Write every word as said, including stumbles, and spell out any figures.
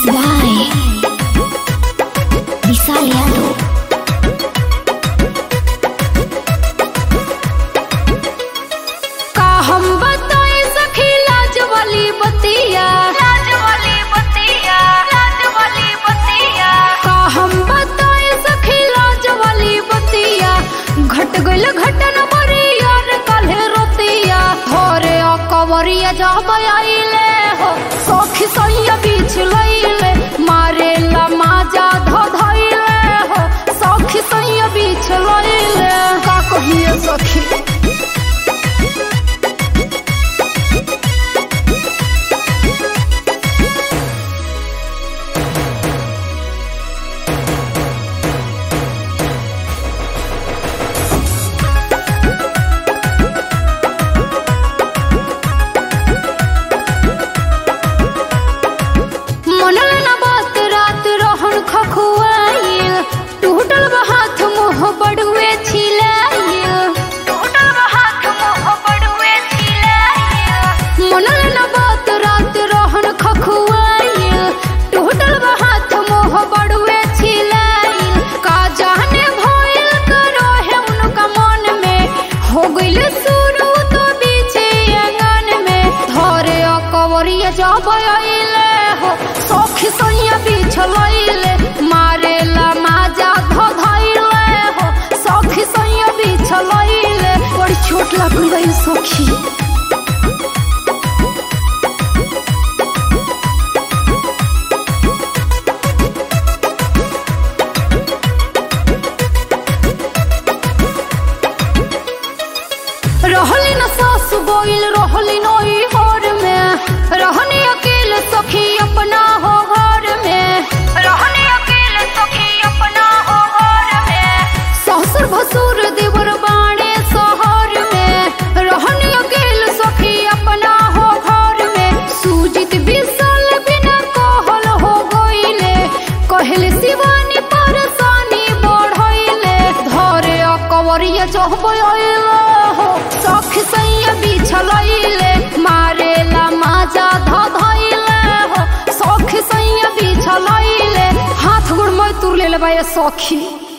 Mixed by Vishal Yadav. का हम बताए सखी लाज वाली बतिया, लाज वाली बतिया, लाज वाली बतिया। का हम बताए सखी लाज वाली बतिया, घट गइल घटन बड़ी यार काल्हे रोतिया। होरे आ कवरिया जब आइले हो सखी सैया बीच लइले, मारे ला माजा धो धइले हो सखी सैया बीच लइले। का कहिए सखी टूटल हाथ मुँह बड़ुए छिलाइल, टूटल हाथ मुँह बड़ुए छिलाइल। मनल न बात रात रहन खखुआइल, टूटल हाथ मुँह बड़ुए छिलाइल। का जाने भइल करो है उनका मन में, हो गइल शुरू तो बीचे आंगन में। धरे कवरिया जब आइले हो सखी सैया बीच लइले, मारे ला माजा धो धइले हो सखी सैया बीच लइले। बड़ी चोट लागल गई सखी। रहली न सासु बोइल रहली नई घर में, रहनी अकेले सखी अपना हो घर में, रहनी अकेले सखी अपना हो घर में। ससुर भसुर देवर बाणे शहर में, रहनी अकेले सखी अपना हो घर में। सूजित विशाल बिना कहल हो गइले, कहले शिवानी परेशानी बढ़इले। धरे कवरिया जब आइले हो सखी सैया बीच लइले, मारे ला माजा धो धइले हो सखी सैया बीच लइले। हाथ गोड़ मैं तुर ले बा सखी।